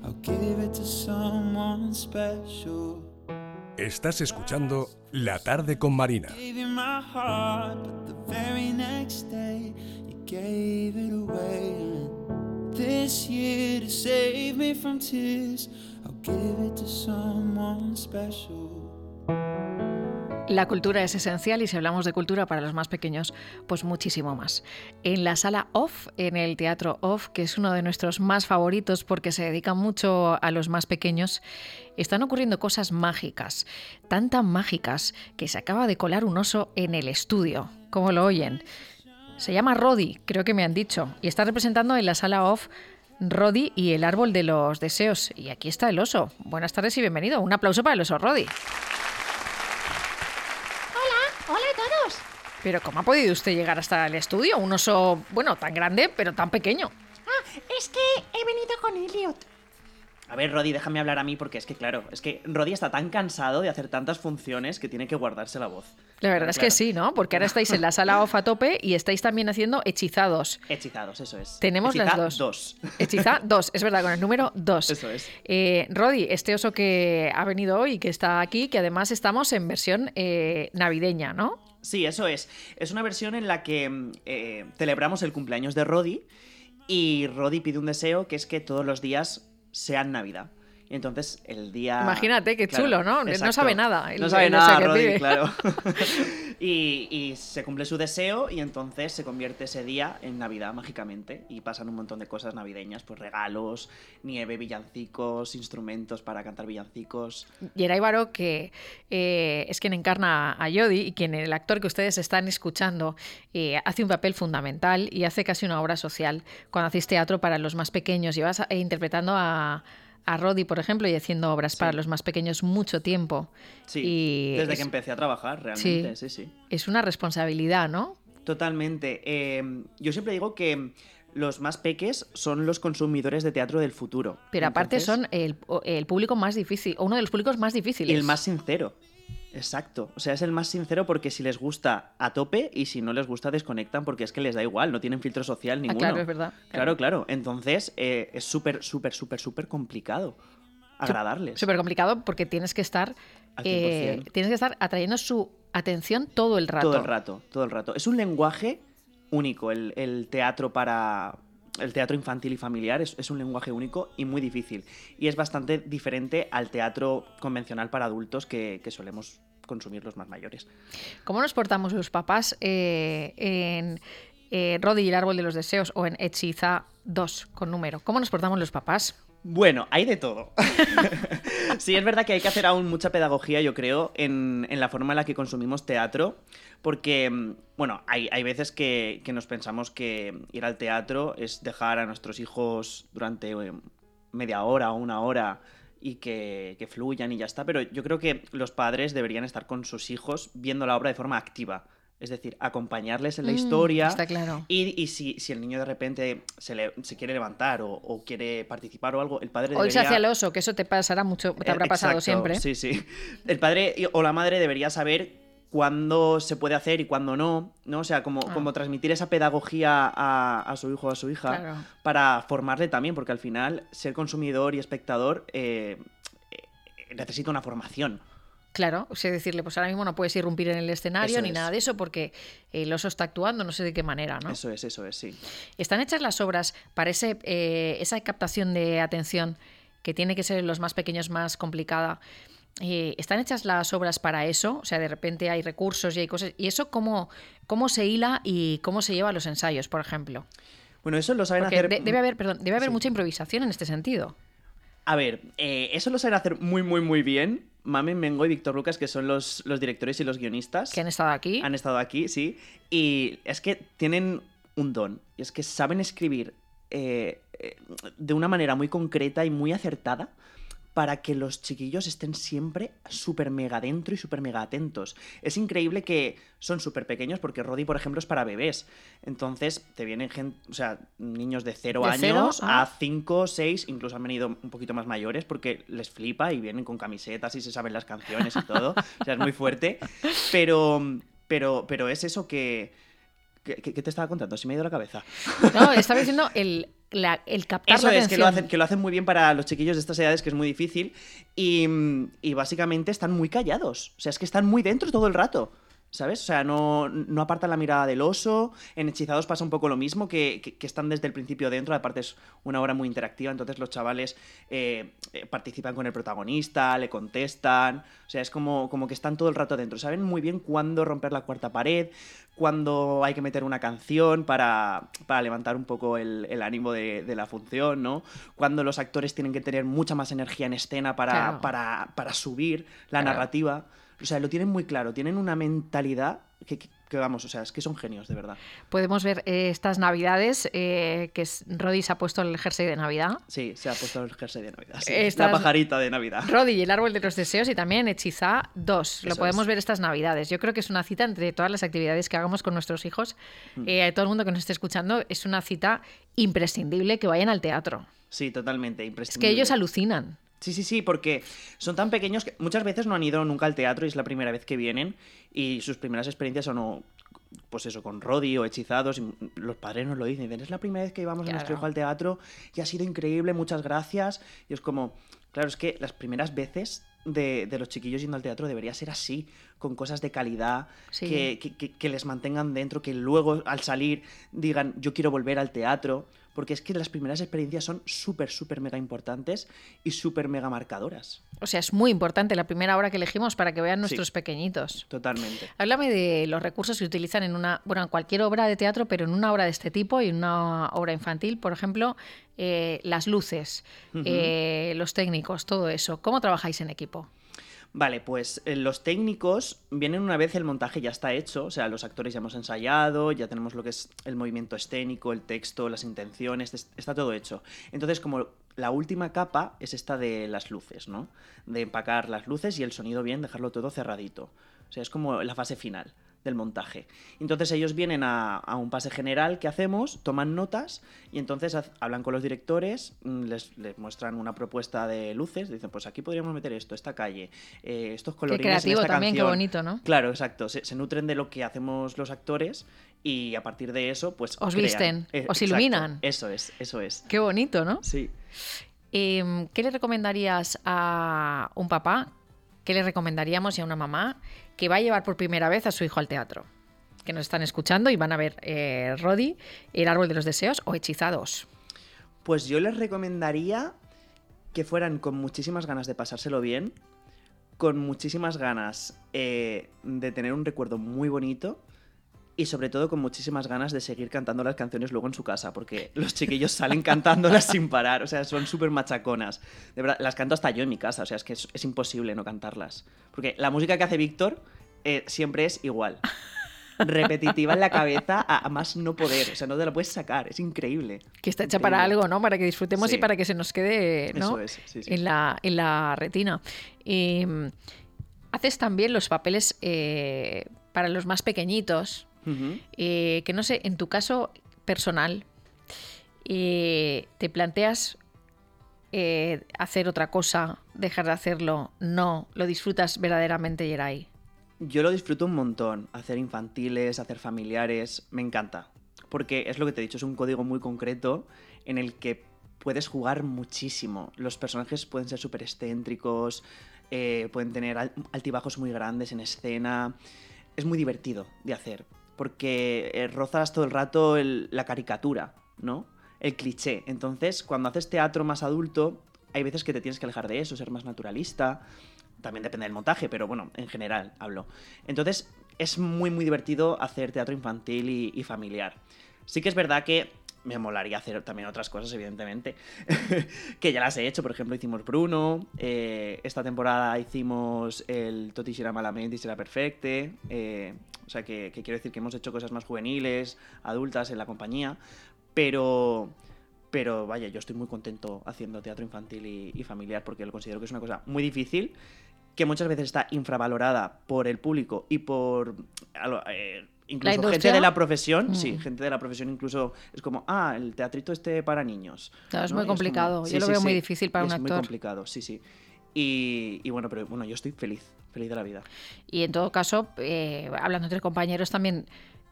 I'll give it to someone special. Estás escuchando La Tarde con Marina. Gave you my heart, but the very next day you gave it away. And this year to save me from tears, I'll give it to someone special. La cultura es esencial y si hablamos de cultura para los más pequeños, pues muchísimo más. En la sala Off, en el Teatro Off, que es uno de nuestros más favoritos porque se dedica mucho a los más pequeños, están ocurriendo cosas mágicas, tan mágicas que se acaba de colar un oso en el estudio. ¿Cómo lo oyen? Se llama Roddy, creo que me han dicho, y está representando en la sala Off Roddy y el árbol de los deseos. Y aquí está el oso. Buenas tardes y bienvenido. Un aplauso para el oso Roddy. ¡Hola a todos! Pero ¿cómo ha podido usted llegar hasta el estudio? Un oso, bueno, tan grande, pero tan pequeño. Es que he venido con Elliot. A ver, Roddy, déjame hablar a mí porque es que, claro, es que Roddy está tan cansado de hacer tantas funciones que tiene que guardarse la voz. La verdad es que sí, ¿no? Porque ahora estáis en la sala Off a tope y estáis también haciendo hechizados. Hechizados, eso es. Tenemos Hechiza las dos. 2. Hechiza 2, es verdad, con el número 2. Eso es. Roddy, este oso que ha venido hoy, que está aquí, que además estamos en versión navideña, ¿no? Sí, eso es. Es una versión en la que celebramos el cumpleaños de Roddy y Roddy pide un deseo que es que todos los días sean Navidad. Y entonces el día... Imagínate, qué claro, chulo, ¿no? exacto. No sabe nada. No sabe nada, que Roddy, pide. claro. y se cumple su deseo y entonces se convierte ese día en Navidad mágicamente y pasan un montón de cosas navideñas, pues regalos, nieve, villancicos, instrumentos para cantar villancicos. Yeray Baró, que es quien encarna a Jody y quien el actor que ustedes están escuchando hace un papel fundamental y hace casi una obra social. Cuando hacéis teatro para los más pequeños, llevas interpretando a Roddy, por ejemplo, y haciendo obras para los más pequeños mucho tiempo. Sí, y desde que empecé a trabajar, realmente, sí. Es una responsabilidad, ¿no? Totalmente. Yo siempre digo que los más peques son los consumidores de teatro del futuro. Pero aparte Entonces, son el público más difícil, o uno de los públicos más difíciles. y el más sincero. Exacto. O sea, es el más sincero porque si les gusta a tope y si no les gusta desconectan porque es que les da igual, no tienen filtro social ninguno. Claro, es verdad. Claro. Entonces es súper complicado agradarles. Súper complicado porque tienes que estar Al 100%. atrayendo su atención todo el rato. Todo el rato. Es un lenguaje único el teatro para... El teatro infantil y familiar es un lenguaje único y muy difícil. Y es bastante diferente al teatro convencional para adultos que solemos consumir los más mayores. ¿Cómo nos portamos los papás en Roddy y el árbol de los deseos o en Hechiza 2 con número? ¿Cómo nos portamos los papás? Bueno, hay de todo. Sí, es verdad que hay que hacer aún mucha pedagogía, yo creo, en la forma en la que consumimos teatro, porque, bueno, hay veces que nos pensamos que ir al teatro es dejar a nuestros hijos durante media hora o una hora y que fluyan y ya está, pero yo creo que los padres deberían estar con sus hijos viendo la obra de forma activa. Es decir, acompañarles en la historia. Está claro. Y si el niño de repente se quiere levantar o quiere participar o algo, el padre debería... O irse hacia el oso, que eso te pasará mucho, te habrá pasado Exacto, siempre. Sí. El padre o la madre debería saber cuándo se puede hacer y cuándo no, ¿no? O sea, como transmitir esa pedagogía a su hijo o a su hija, Claro. para formarle también, porque al final ser consumidor y espectador necesita una formación. Claro, o sea, decirle, pues ahora mismo no puedes irrumpir en el escenario Eso ni es. nada de eso porque el oso está actuando, no sé de qué manera, ¿no? Eso es, sí. ¿Están hechas las obras para esa captación de atención que tiene que ser en los más pequeños más complicada? ¿Están hechas las obras para eso? O sea, de repente hay recursos y hay cosas. ¿Y eso cómo se hila y cómo se lleva a los ensayos, por ejemplo? Bueno, eso lo saben Porque hacer... debe haber Sí. mucha improvisación en este sentido. A ver, eso lo saben hacer muy, muy, muy bien Mamen Mengo y Víctor Lucas, que son los directores y los guionistas. Que han estado aquí. Han estado aquí, sí. Y es que tienen un don. Y es que saben escribir de una manera muy concreta y muy acertada para que los chiquillos estén siempre súper mega dentro y súper mega atentos. Es increíble que son súper pequeños porque Roddy, por ejemplo, es para bebés. Entonces te vienen niños de 0 años a 5, 6, incluso han venido un poquito más mayores porque les flipa y vienen con camisetas y se saben las canciones y todo. O sea, es muy fuerte. Pero es eso que... ¿Qué te estaba contando? Se me ha ido la cabeza. No, estaba diciendo el captar Eso la es, atención. que lo hacen muy bien para los chiquillos de estas edades, que es muy difícil. Y básicamente están muy callados. O sea, es que están muy dentro todo el rato. ¿Sabes? O sea, no apartan la mirada del oso. En Hechizados pasa un poco lo mismo, que están desde el principio dentro. Aparte es una obra muy interactiva, entonces los chavales participan con el protagonista, le contestan. O sea, es como que están todo el rato dentro. Saben muy bien cuándo romper la cuarta pared, cuándo hay que meter una canción para levantar un poco el ánimo de la función, ¿no? Cuando los actores tienen que tener mucha más energía en escena Claro. para subir la Claro. narrativa. O sea, lo tienen muy claro, tienen una mentalidad que vamos, o sea, es que son genios, de verdad. Podemos ver estas navidades, Rodi se ha puesto el jersey de Navidad. Sí, se ha puesto el jersey de Navidad. Sí. Estas- La pajarita de Navidad. Rodi y el árbol de los deseos y también Hechizá 2. Lo Eso podemos es. ver estas navidades. Yo creo que es una cita entre todas las actividades que hagamos con nuestros hijos. A todo el mundo que nos esté escuchando, es una cita imprescindible que vayan al teatro. Sí, totalmente, Es imprescindible. que ellos alucinan. Sí, porque son tan pequeños que muchas veces no han ido nunca al teatro y es la primera vez que vienen y sus primeras experiencias son, pues eso, con Rodi o Hechizados, y los padres nos lo dicen, es la primera vez que íbamos a nuestro Claro. hijo al teatro y ha sido increíble, muchas gracias. Y es como, claro, es que las primeras veces de los chiquillos yendo al teatro debería ser así, con cosas de calidad, Sí. que les mantengan dentro, que luego al salir digan, yo quiero volver al teatro. Porque es que las primeras experiencias son súper mega importantes y súper mega marcadoras. O sea, es muy importante la primera hora que elegimos para que vean nuestros Sí. pequeñitos. Totalmente. Háblame de los recursos que utilizan en en cualquier obra de teatro, pero en una obra de este tipo y en una obra infantil, por ejemplo, las luces, los técnicos, todo eso. ¿Cómo trabajáis en equipo? Vale, pues los técnicos vienen una vez el montaje ya está hecho, o sea, los actores ya hemos ensayado, ya tenemos lo que es el movimiento escénico, el texto, las intenciones, está todo hecho. Entonces, como la última capa es esta de las luces, ¿no? De empacar las luces y el sonido bien, dejarlo todo cerradito. O sea, es como la fase final del montaje. Entonces ellos vienen a un pase general que hacemos, toman notas y entonces hablan con los directores, les muestran una propuesta de luces, dicen, pues aquí podríamos meter esto, esta calle, estos colorines en creativo esta también, qué canción. bonito, ¿no? Claro, exacto. Se nutren de lo que hacemos los actores y a partir de eso, pues Os crean. visten, os Exacto. iluminan. Eso es. Qué bonito, ¿no? Sí. ¿Qué le recomendarías a un papá? ¿Qué le recomendaríamos y a una mamá que va a llevar por primera vez a su hijo al teatro? Que nos están escuchando y van a ver Rodi, El árbol de los deseos o Hechizados. Pues yo les recomendaría que fueran con muchísimas ganas de pasárselo bien, con muchísimas ganas de tener un recuerdo muy bonito y sobre todo con muchísimas ganas de seguir cantando las canciones luego en su casa, porque los chiquillos salen cantándolas sin parar, o sea, son súper machaconas. De verdad, las canto hasta yo en mi casa, o sea, es que es imposible no cantarlas. Porque la música que hace Víctor siempre es igual. Repetitiva en la cabeza a más no poder, o sea, no te la puedes sacar, es increíble. Que está hecha Increíble. para algo, ¿no? Para que disfrutemos Sí. y para que se nos quede, ¿no? Eso es, sí. En la retina. Haces también los papeles para los más pequeñitos, Ujú. que no sé, en tu caso personal, ¿te planteas hacer otra cosa, dejar de hacerlo? No, lo disfrutas verdaderamente, Yeray. Yo lo disfruto un montón, hacer infantiles, hacer familiares, me encanta. Porque es lo que te he dicho, es un código muy concreto en el que puedes jugar muchísimo. Los personajes pueden ser súper excéntricos, pueden tener altibajos muy grandes en escena. Es muy divertido de hacer, porque rozas todo el rato la caricatura, ¿no? El cliché. Entonces, cuando haces teatro más adulto, hay veces que te tienes que alejar de eso, ser más naturalista. También depende del montaje, pero bueno, en general hablo. Entonces, es muy divertido hacer teatro infantil y familiar. Sí que es verdad que me molaría hacer también otras cosas, evidentemente, que ya las he hecho. Por ejemplo, hicimos Bruno, esta temporada hicimos el Tot serà malament i serà perfecte, o sea que quiero decir que hemos hecho cosas más juveniles, adultas en la compañía, pero vaya, yo estoy muy contento haciendo teatro infantil y familiar porque lo considero que es una cosa muy difícil, que muchas veces está infravalorada por el público y por incluso industria. gente de la profesión. Sí, gente de la profesión incluso es como, el teatrito para niños. No, es ¿no? muy Y complicado. Yo lo veo muy difícil para un Es actor. muy complicado, sí. Y bueno, pero bueno, yo estoy feliz de la vida. Y en todo caso, hablando entre compañeros también,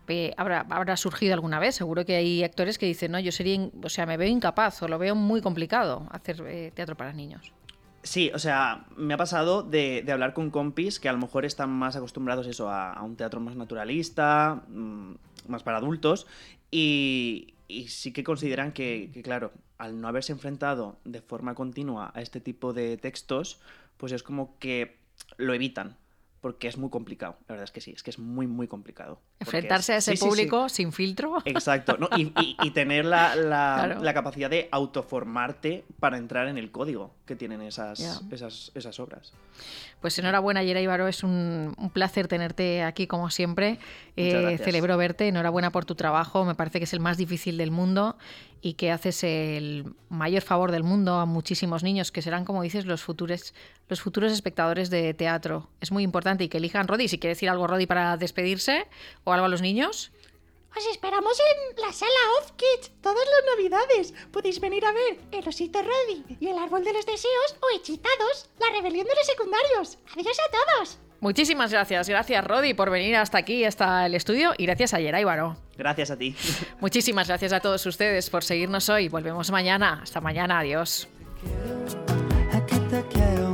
habrá surgido alguna vez. Seguro que hay actores que dicen, no, yo me veo incapaz o lo veo muy complicado hacer teatro para niños. Sí, o sea, me ha pasado de hablar con compis que a lo mejor están más acostumbrados a un teatro más naturalista, más para adultos, y sí que consideran que, claro, al no haberse enfrentado de forma continua a este tipo de textos, pues es como que lo evitan. Porque es muy complicado, la verdad es que sí, es que es muy, muy complicado. Enfrentarse a ese público sin filtro. Exacto, ¿no? Y tener Claro. la capacidad de autoformarte para entrar en el código que tienen esas obras. Pues enhorabuena, Yera Ibaro, es un placer tenerte aquí como siempre. Muchas gracias. Celebro verte, enhorabuena por tu trabajo, me parece que es el más difícil del mundo y que haces el mayor favor del mundo a muchísimos niños que serán, como dices, los futuros espectadores de teatro. Es muy importante y que elijan. Rodi, si quiere decir algo, Rodi, para despedirse o algo a los niños. Os esperamos en la sala Off Kids todas las navidades. Podéis venir a ver El osito Rodi y El árbol de los deseos o Hechitados, la rebelión de los secundarios. ¡Adiós a todos! Muchísimas gracias. Gracias, Rodi, por venir hasta aquí, hasta el estudio, y gracias a Yera Ibaro. Gracias a ti. Muchísimas gracias a todos ustedes por seguirnos hoy. Volvemos mañana. Hasta mañana. Adiós. A que te quiero.